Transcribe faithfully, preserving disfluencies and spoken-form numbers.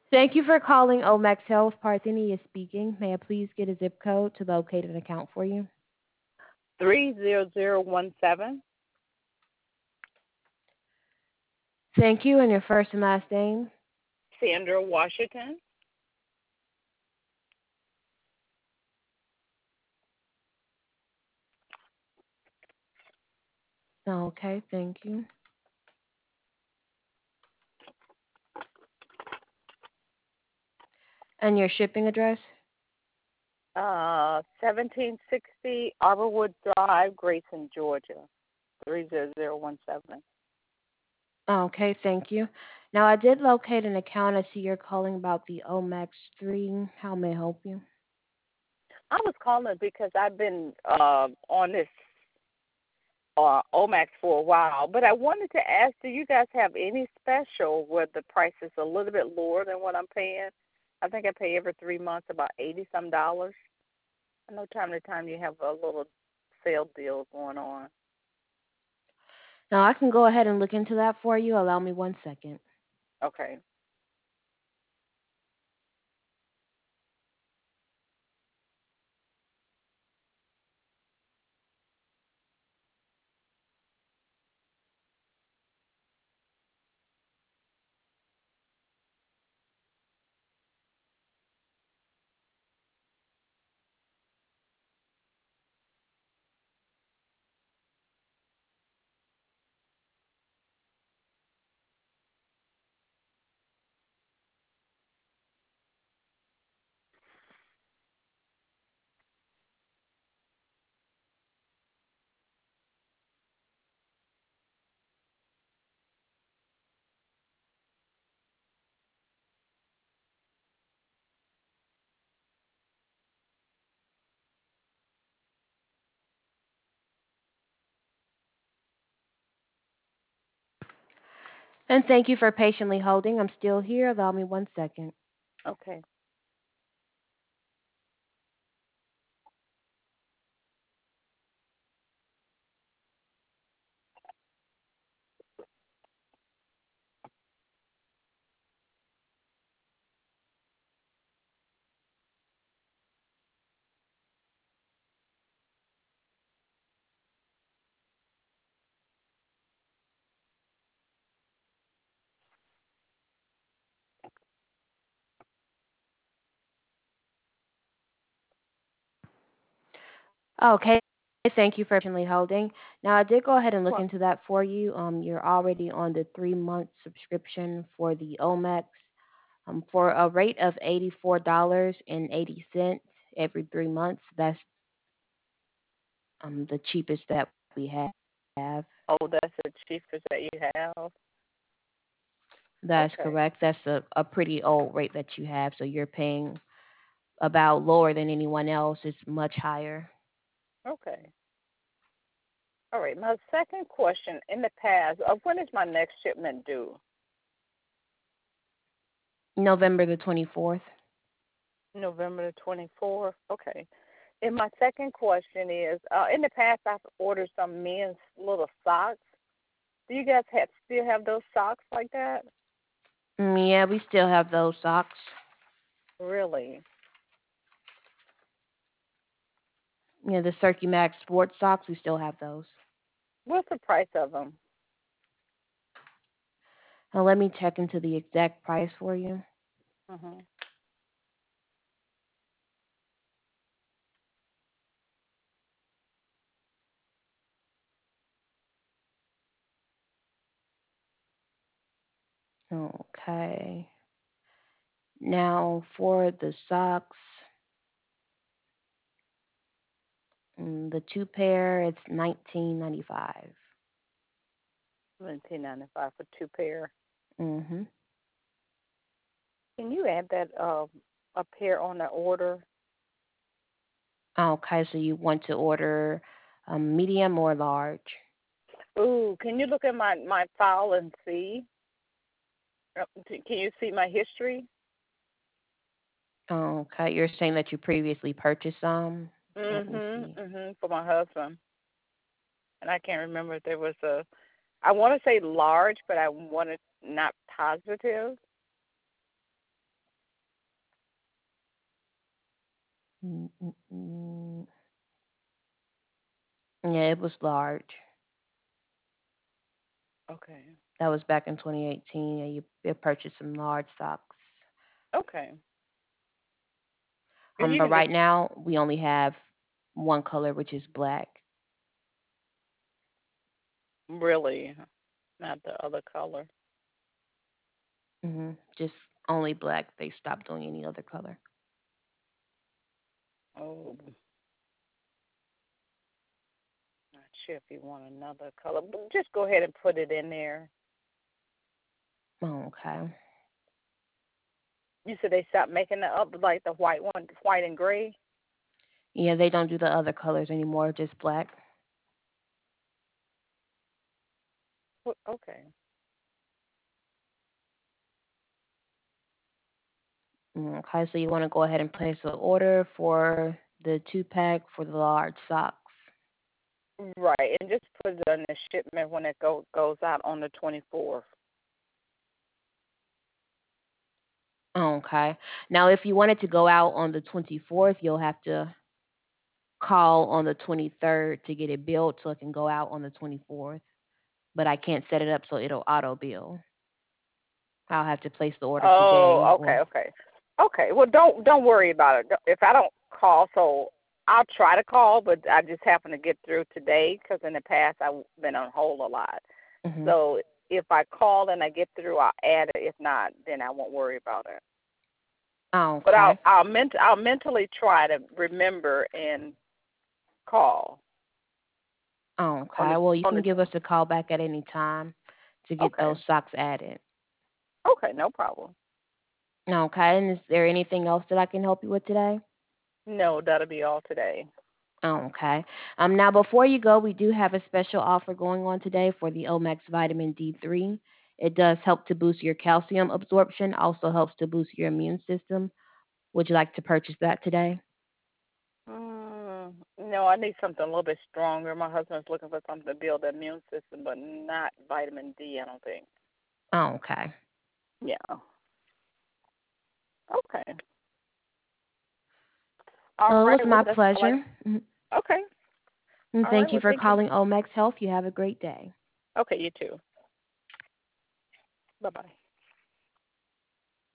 Thank you for calling Omax Health. Parthenia is speaking. May I please get a zip code to locate an account for you? three zero zero one seven. Thank you, and your first and last name. Sandra Washington. Okay, thank you. And your shipping address? Uh, seventeen sixty Arborwood Drive, Grayson, Georgia, three zero zero one seven. Okay, thank you. Now, I did locate an account. I see you're calling about the Omax three. How may I help you? I was calling because I've been uh, on this uh, Omax for a while, but I wanted to ask, do you guys have any special where the price is a little bit lower than what I'm paying? I think I pay every three months about eighty some dollars. I know time to time you have a little sale deal going on. Now, I can go ahead and look into that for you. Allow me one second. Okay. And thank you for patiently holding. I'm still here. Allow me one second. Okay. Okay, thank you for patiently holding. Now, I did go ahead and look Well, into that for you. Um, you're already on the three-month subscription for the Omax um, for a rate of eighty-four dollars and eighty cents every three months. That's um, the cheapest that we have. oh, that's the cheapest that you have. That's Okay. correct. That's a, a pretty old rate that you have, so you're paying about lower than anyone else. It's much higher. Okay. All right. My second question in the past, uh, when is my next shipment due? November the twenty-fourth. November the twenty-fourth. Okay. And my second question is, uh, in the past, I've ordered some men's little socks. Do you guys have still have those socks like that? Mm, yeah, we still have those socks. Really? Yeah, the Circuit Max sports socks, we still have those. What's the price of them? Now let me check into the exact price for you. Mhm. Okay. Now for the socks, mm, the two pair, it's nineteen ninety five. Seventeen ninety five for two pair. Mhm. Can you add that uh, a pair on the order? Okay, so you want to order um, medium or large? Ooh, can you look at my my file and see? Uh, t- Can you see my history? Okay, you're saying that you previously purchased some. Let me Mhm, see. mhm. For my husband, and I can't remember if there was a. I want to say large, but I want to not positive. Mm, mm, mm. Yeah, it was large. Okay. That was back in twenty eighteen, and you, you purchased some large socks. Okay. And Um, you but can just right now we only have one color, which is black. really not the other color. Hmm Just only black. They stopped doing any other color. Oh, not sure if you want another color, but just go ahead and put it in there. Oh, okay. You said they stopped making the up like the white one, white and gray. Yeah, they don't do the other colors anymore, just black. Wh- Okay. Mm, okay, so you want to go ahead and place an order for the two pack for the large socks. Right, and just put it on the shipment when it go, goes out on the twenty-fourth. Okay. Now, if you wanted to go out on the twenty-fourth, you'll have to call on the twenty-third to get it built so it can go out on the twenty-fourth. But I can't set it up so it'll auto bill. I'll have to place the order today Oh, okay, or okay, okay. Well, don't don't worry about it. If I don't call, so I'll try to call, but I just happen to get through today because in the past I've been on hold a lot. hmm So if I call and I get through, I'll add it. If not, then I won't worry about it. Oh, But I'll okay. I'll ment I'll mentally try to remember and call Oh, on the okay. Well, you on can the. give us a call back at any time to get Okay, those socks added. okay, no problem. Okay. And is there anything else that I can help you with today? No, that'll be all today. Oh, okay. Um, now, before you go, we do have a special offer going on today for the Omax Vitamin D three. It does help to boost your calcium absorption, also helps to boost your immune system. Would you like to purchase that today? Mm, no, I need something a little bit stronger. My husband's looking for something to build the immune system, but not vitamin D, I don't think. Oh, okay. Yeah. Okay. All Well, it was right. Well, my that's all I. pleasure. Mhm. Okay. And All right. thank you Well, for thank you. calling Omax Health. You have a great day. Okay, you too. Bye bye.